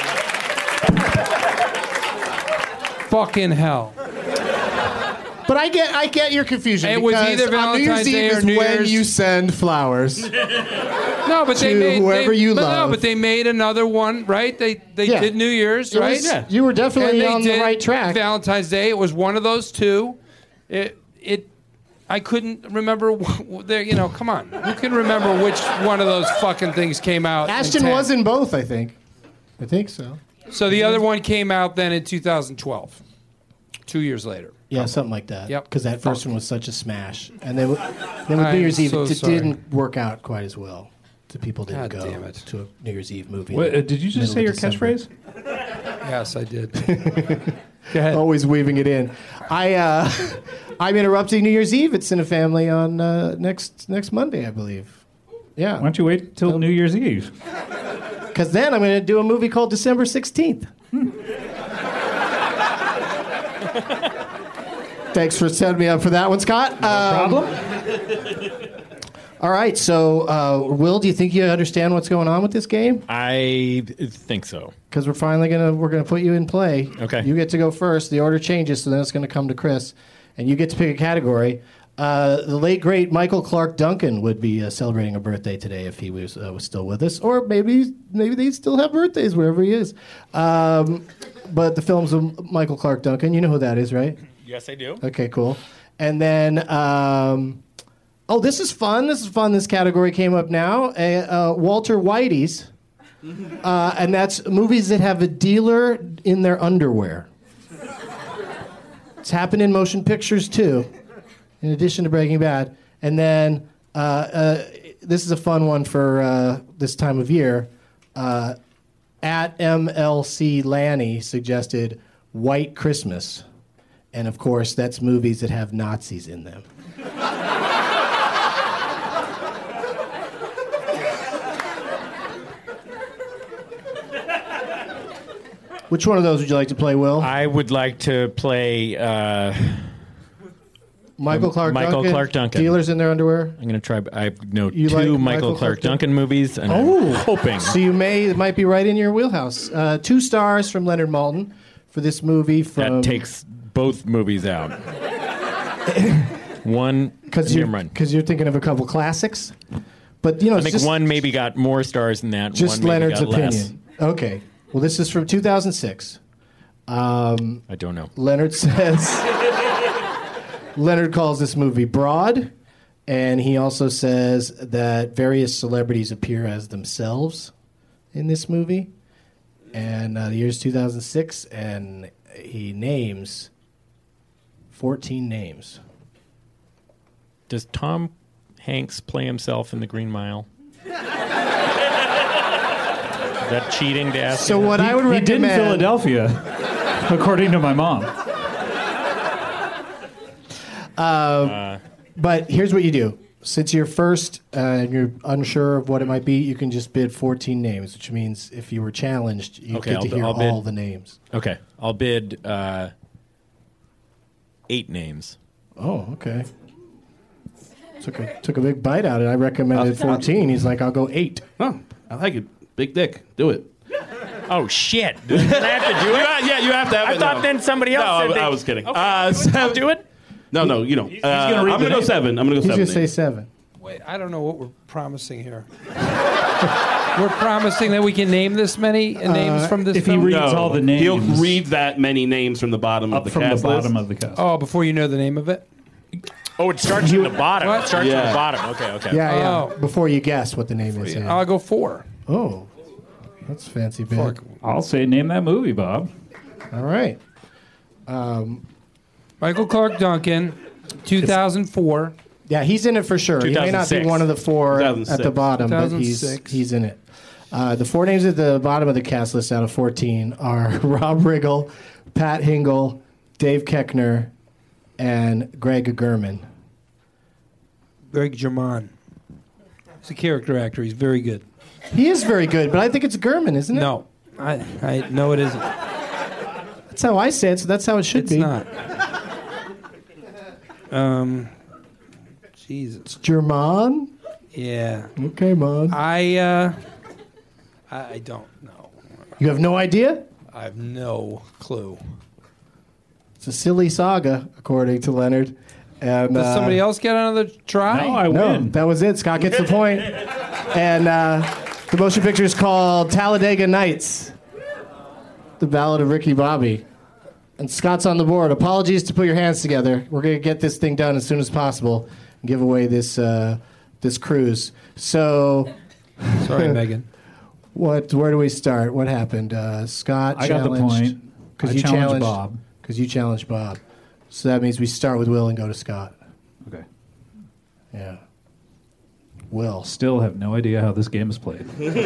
Fucking hell. But I get your confusion. It was because either on New Year's Valentine's Day Eve or is New when Year's. you send flowers. No, but they To made whoever you but love. No, but they made another one, right? They Yeah. did New Year's, It right? was- You were definitely And they on the did right track. Valentine's Day. It was one of those two. I couldn't remember. There, come on. Who can remember which one of those fucking things came out? Ashton was in both, I think. I think so. So the other one came out then in 2012, 2 years later. Yeah, something like that. Yep. Because that first one was such a smash, and then with New I'm Year's Eve, so it sorry. didn't work out quite as well. The people didn't God go damn it. to a New Year's Eve movie. What, in the did you just say middle your of December. catchphrase? Yes, I did. Go ahead. Always weaving it in. I'm interrupting New Year's Eve at Cinefamily on next Monday, I believe. Yeah. Why don't you wait till New Year's Eve? Because then I'm going to do a movie called December 16th. Thanks for setting me up for that one, Scott. Problem? All right, so Will, do you think you understand what's going on with this game? I think so. Because we're finally gonna put you in play. Okay. You get to go first. The order changes, so then it's gonna come to Chris, and you get to pick a category. The late great Michael Clark Duncan would be celebrating a birthday today if he was still with us, or maybe they still have birthdays wherever he is. But the films of Michael Clark Duncan, you know who that is, right? Yes, I do. Okay, cool. And then, this is fun. This category came up now. Walter Whitey's. And that's movies that have a dealer in their underwear. It's happened in motion pictures, too, in addition to Breaking Bad. And then, this is a fun one for this time of year. At MLC Lanny suggested White Christmas. And of course, that's movies that have Nazis in them. Which one of those would you like to play, Will? I would like to play Michael Clark Duncan. Dealers in their underwear? I'm going to try. I know You two like Michael Michael Clark Clark Duncan movies, and Oh. I'm hoping. So it might be right in your wheelhouse. 2 stars from Leonard Maltin for this movie. That takes both movies out. One, because you're thinking of a couple classics. But I think one maybe got more stars than that. Just one maybe Leonard's got opinion. less. Okay. Well, this is from 2006. I don't know. Leonard says Leonard calls this movie broad, and he also says that various celebrities appear as themselves in this movie. And the year's 2006, and he names 14 names. Does Tom Hanks play himself in The Green Mile? Is that cheating to ask? So you what that? I would He did in recommend... Philadelphia, according to my mom. But here's what you do. Since you're first and you're unsure of what it might be, you can just bid 14 names, which means if you were challenged, you get to hear all the names. Okay, I'll bid 8 names. Oh, okay. Took a big bite out of it. I recommended 14. He's like, I'll go 8. Oh, I like it. Big dick. Do it. Oh, shit. Do I have to do it? Yeah, you have to have it. I thought then somebody else said I was kidding. Okay. I'll do it? No, you don't. He's gonna read I'm going to go 7. I'm going to go 7. He's going to say 7. Wait, I don't know what we're promising here. We're promising that we can name this many names from this if he film? reads all the names. He'll read that many names from the bottom of the from cast the bottom list. of the cast. Oh, before you know the name of it? Oh, it starts from the bottom. What? It starts Yeah. from the bottom. Okay. Yeah. Oh. Before you guess what the name is. Yeah. I'll go 4. Oh, that's a fancy bid. I'll say name that movie, Bob. All right. Michael Clark Duncan, 2004. Yeah, he's in it for sure. He may not be 2006. one of the 4 at the 2006. bottom, but 2006. he's in it. The 4 names at the bottom of the cast list out of 14 are Rob Riggle, Pat Hingle, Dave Koechner, and Greg German. Greg German. He's a character actor. He's very good. He is very good, but I think it's German, isn't it? No. I no, it isn't. That's how I say it, so that's how it should It's be. not. Jesus. It's German? Yeah. Okay, man. I don't know. You have no idea? I have no clue. It's a silly saga, according to Leonard. And Does somebody else get another try? No, I win. that was it. Scott gets the point. And the motion picture is called Talladega Nights, The Ballad of Ricky Bobby. And Scott's on the board. Apologies to put your hands together. We're going to get this thing done as soon as possible and give away this this cruise. So, Sorry, Megan. where do we start? What happened? Scott I got the challenged. point. I challenged Bob. Because you challenged Bob. So that means we start with Will and go to Scott. Okay. Yeah. Will. Still have no idea how this game is played.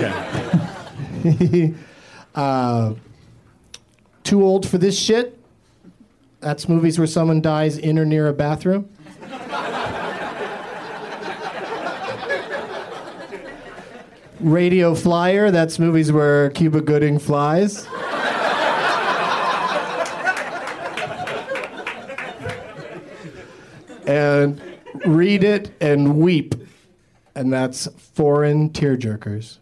Too old for this shit? That's movies where someone dies in or near a bathroom. Radio Flyer, that's movies where Cuba Gooding flies. And Read It and Weep, and that's foreign tearjerkers.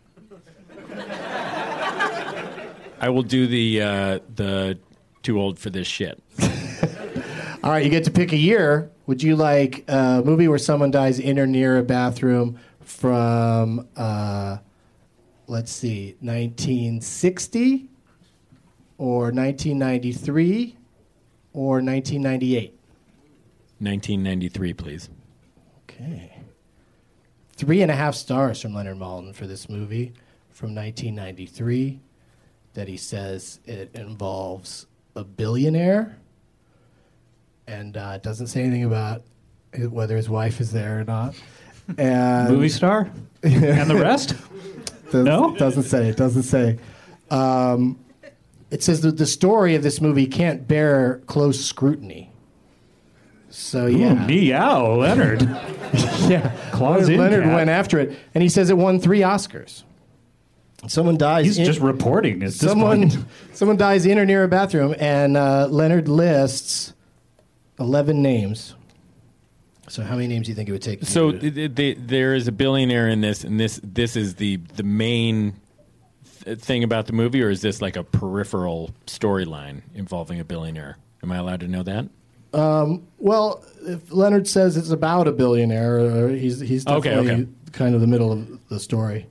I will do the too old for this shit. All right, you get to pick a year. Would you like a movie where someone dies in or near a bathroom from, let's see, 1960 or 1993 or 1998? 1993, please. Okay. 3.5 stars from Leonard Maltin for this movie from 1993 that he says it involves a billionaire and doesn't say anything about whether his wife is there or not. And Movie star? And the rest? No? Doesn't say. It says that the story of this movie can't bear close scrutiny. So yeah, meow, Leonard. Yeah, Claws in, Leonard cat. went after it, and he says it won 3 Oscars. Someone dies. He's just reporting at this Someone point. dies in or near a bathroom, and Leonard lists 11 names. So how many names do you think it would take? So there is a billionaire in this, and this is the main thing about the movie, or is this like a peripheral storyline involving a billionaire? Am I allowed to know that? Well, if Leonard says it's about a billionaire, he's definitely Okay. kind of the middle of the story.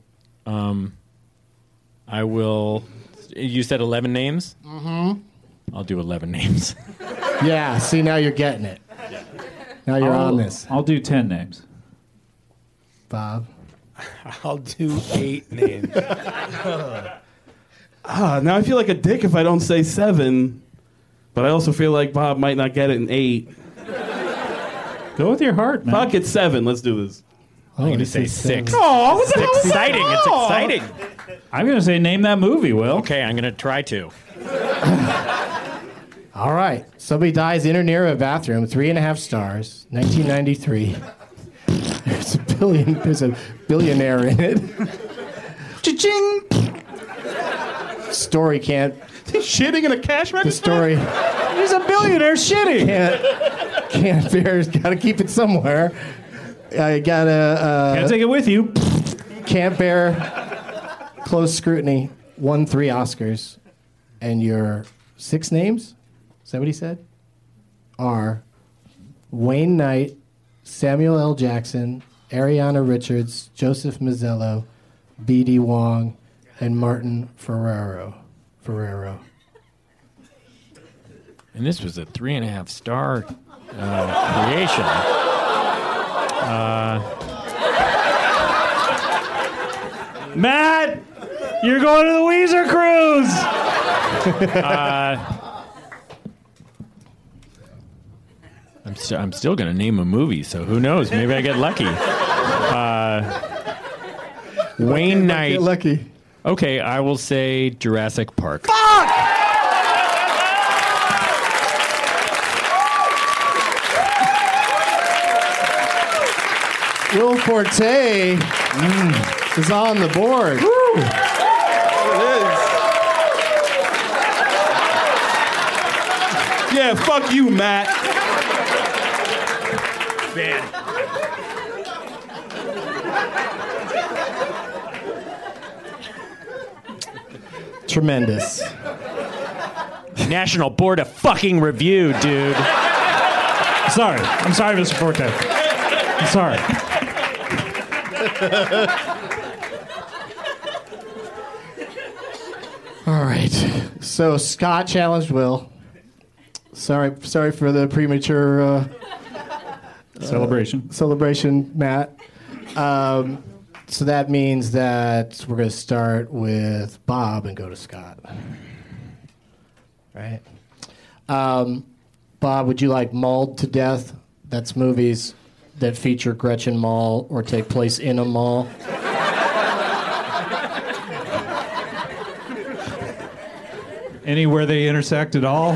I will. You said 11 names? Mm-hmm. I'll do 11 names. Yeah, see, now you're getting it. Now you're on this. I'll do 10 names. Bob? I'll do 8 names. Now I feel like a dick if I don't say 7, but I also feel like Bob might not get it in 8. Go with your heart, man. Fuck it, 7. Let's do this. I'm going to say 6. Oh, what the hell It's was that? exciting. It's Oh. exciting. I'm going to say name that movie, Will. Okay, I'm going to try to. All right. Somebody dies in or near a bathroom, 3.5 stars, 1993. There's a billionaire in it. Cha-ching! Story can't. He's shitting in a cash The register? story He's a billionaire shitting. can't bear. Got to keep it somewhere. I gotta. Can't take it with you. Can't bear close scrutiny. Won 3 Oscars, and your 6 names. Is that what he said? Are Wayne Knight, Samuel L. Jackson, Ariana Richards, Joseph Mazzello, B.D. Wong, and Martin Ferrero. And this was a 3.5 star creation. Matt, you're going to the Weezer cruise. I'm still going to name a movie, so who knows? Maybe I get lucky. Wayne Knight. Get lucky. Okay, I will say Jurassic Park. Will Forte is on the board. Yeah, fuck you, Matt. Tremendous. National Board of Fucking Review, dude. Sorry. I'm sorry, Mr. Forte. I'm sorry. All right. So Scott challenged Will. Sorry for the premature celebration, Matt. So that means that we're going to start with Bob and go to Scott. Right? Bob, would you like Mauled to Death? That's movies that feature Gretchen Mol or take place in a mall. Anywhere they intersect at all?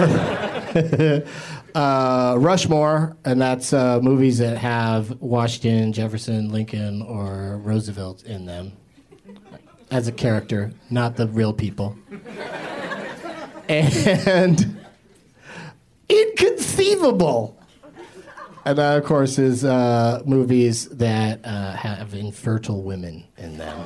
Rushmore, and that's movies that have Washington, Jefferson, Lincoln, or Roosevelt in them as a character, not the real people. And Inconceivable. And that, of course, is movies that have infertile women in them.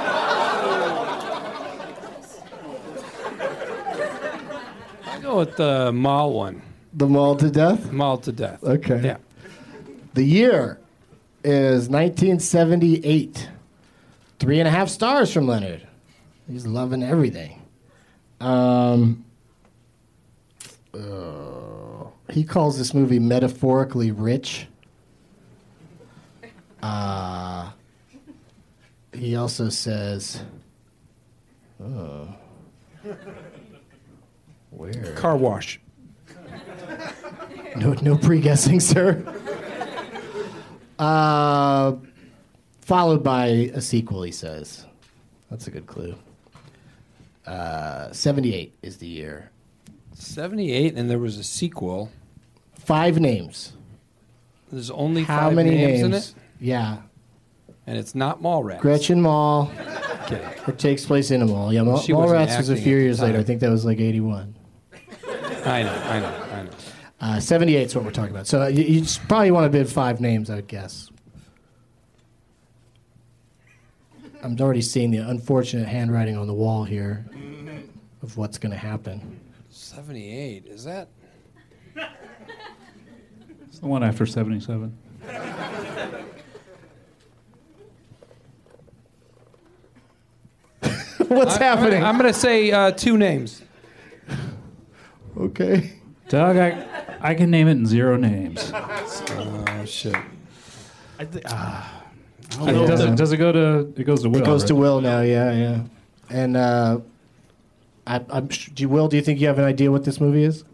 I'll go with the mall one. The Mauled to Death? Mauled to Death. Okay. Yeah. The year is 1978. 3.5 stars from Leonard. He's loving everything. He calls this movie metaphorically rich. He also says, where? Car wash. No pre-guessing, sir. Followed by a sequel, he says. That's a good clue. 78 is the year. 78, and there was a sequel. 5 names. There's only How 5 many names names? in it? Yeah. And it's not Mallrats. Gretchen Mall. Okay. It takes place in a mall. Yeah, She wasn't Mallrats was a acting few at the years later. I time. think that was like 81. I know. 78 is what we're talking about. So you probably want to bid 5 names, I would guess. I'm already seeing the unfortunate handwriting on the wall here of what's going to happen. 78, is that? It's the one after 77. What's happening? I'm going to say 2 names. Okay. Doug, I can name it in 0 names. Oh, shit. It doesn't. Does it go to? It goes to Will. It goes to right? Will now. Yeah. And Will, do you think you have an idea what this movie is?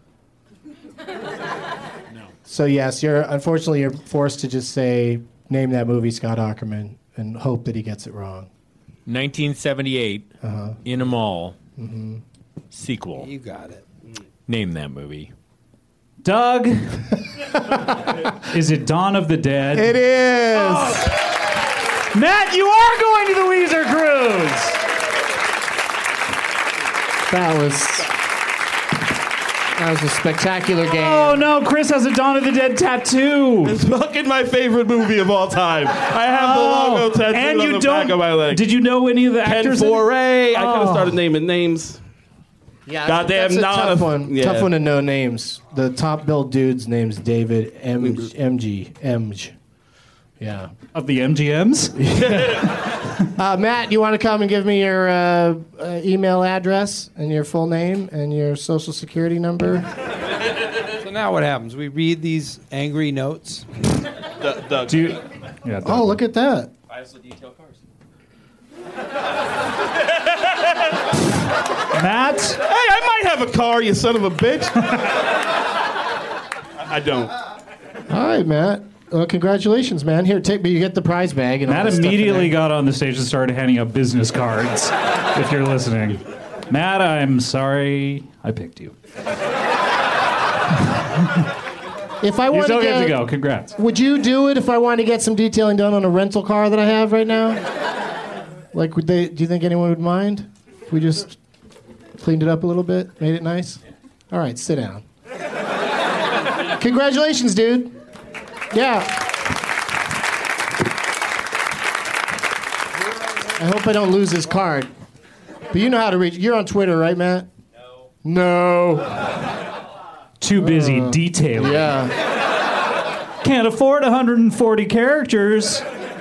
No. So yes, unfortunately you're forced to just say name that movie, Scott Aukerman, and hope that he gets it wrong. 1978 in a mall sequel. You got it. Name that movie. Doug, is it Dawn of the Dead? It is. Oh. Matt, you are going to the Weezer Cruise. That was a spectacular game. Oh no, Chris has a Dawn of the Dead tattoo. It's fucking my favorite movie of all time. I have the logo tattooed and on you the don't, back of my leg. Did you know any of the Ken actors? in it? Foray. I could have started naming names. Yeah, Goddamn, that's a tough one. Yeah. Tough one to know names. The top billed dude's name's David Emge. Yeah. Of the MGMs? Matt, you want to come and give me your email address and your full name and your social security number? So now what happens? We read these angry notes. Doug. Do you? Yeah. Oh, look at that. I also detail cars. Matt? Hey, I might have a car, you son of a bitch. I don't. All right, Matt. Well, congratulations, man. Here, you get the prize bag. And all Matt this stuff in immediately there. got on the stage and started handing out business cards. If you're listening, Matt, I'm sorry I picked you. If I You wanted still to get to go. Congrats. Would you do it if I wanted to get some detailing done on a rental car that I have right now? Like, do you think anyone would mind if we just cleaned it up a little bit, made it nice? All right, sit down. Congratulations, dude. Yeah. I hope I don't lose this card. But you know how to reach. You're on Twitter, right, Matt? No. Too busy detailing. Yeah. Can't afford 140 characters.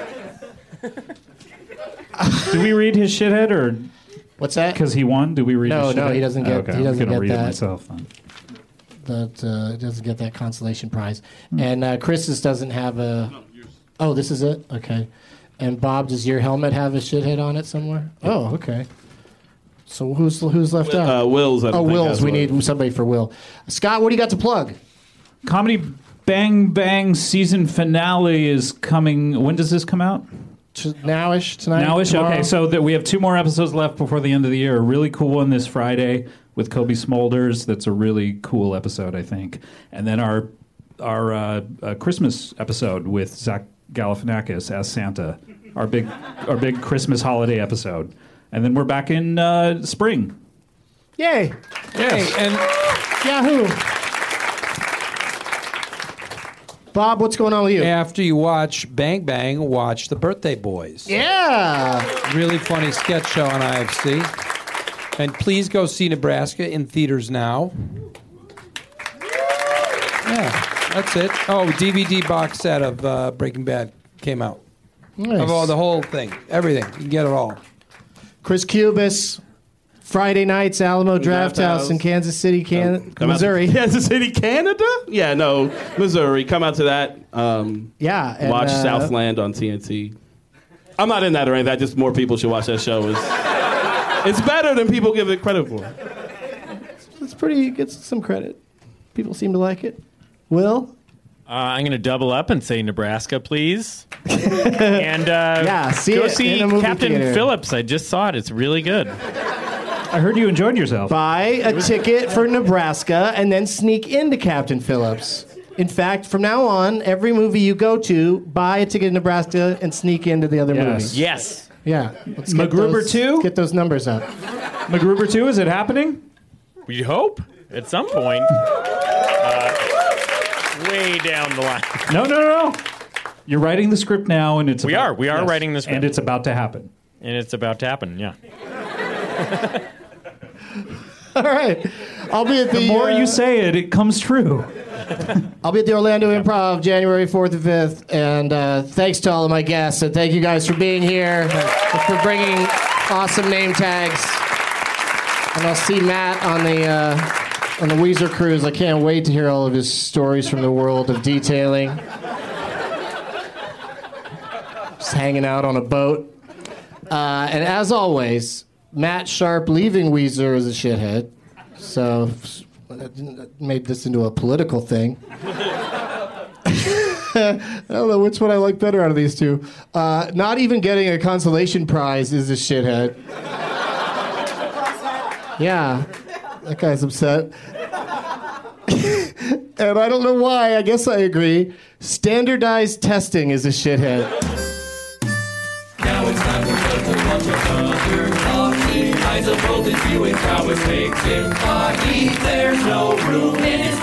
Do we read his shithead or? What's that? Because he won. Do we read? No, his no, shithead? he doesn't get. Okay, He doesn't I'm gonna get read that. it myself then. That doesn't get that consolation prize. And Chris's doesn't have a. Oh, this is it. Okay. And Bob, does your helmet have a shithead on it somewhere? Oh, okay. So who's left out? Will's. I don't think Will's. has We one. need somebody for Will. Scott, what do you got to plug? Comedy Bang Bang season finale is coming. When does this come out? Nowish tonight. Nowish. tomorrow? Okay, so we have 2 more episodes left before the end of the year. A really cool one this Friday with Kobe Smulders. That's a really cool episode, I think. And then our Christmas episode with Zach Galifianakis as Santa. Our big Christmas holiday episode. And then we're back in spring. Yay! Hey, and Yahoo! Bob, what's going on with you? after you watch Bang Bang, watch The Birthday Boys. Yeah. Really funny sketch show on IFC. And please go see Nebraska in theaters now. Yeah, that's it. Oh, DVD box set of Breaking Bad came out. Nice. Of all the whole thing, everything. You can get it all. Chris Cubis, Friday nights, Alamo Draft House in House. Kansas City, Come out Missouri. to Kansas City, Canada? Yeah, no, Missouri. Come out to that. Yeah. And, Watch Southland on TNT. I'm not in that or anything. Just more people should watch that show. It's better than people give it credit for. It's pretty. It gets some credit. People seem to like it. Will? I'm going to double up and say Nebraska, please. And Yeah, see go it see in a movie Captain theater. Phillips. I just saw it. It's really good. I heard you enjoyed yourself. Buy a ticket for Nebraska and then sneak into Captain Phillips. In fact, from now on, every movie you go to, buy a ticket to Nebraska and sneak into the other movies. Yes. Yeah. Let's MacGruber 2? Get those numbers up. MacGruber 2, is it happening? We hope at some point. Way down the line. No. You're writing the script now, and We are writing the script. And it's about to happen. And it's about to happen, yeah. All right. I'll be at The more you say it, it comes true. I'll be at the Orlando Improv January 4th and 5th. And thanks to all of my guests. And thank you guys for being here, for bringing awesome name tags. And I'll see Matt on the Weezer cruise. I can't wait to hear all of his stories from the world of detailing. Just hanging out on a boat. And as always, Matt Sharp leaving Weezer is a shithead. So I made this into a political thing. I don't know which one I like better out of these two. Not even getting a consolation prize is a shithead. Yeah, that guy's upset. And I don't know why. I guess I agree. Standardized testing is a shithead. Now it's time for just a bunch of other talking. Eyes of both is you and cowards make him cocky. There's no room in his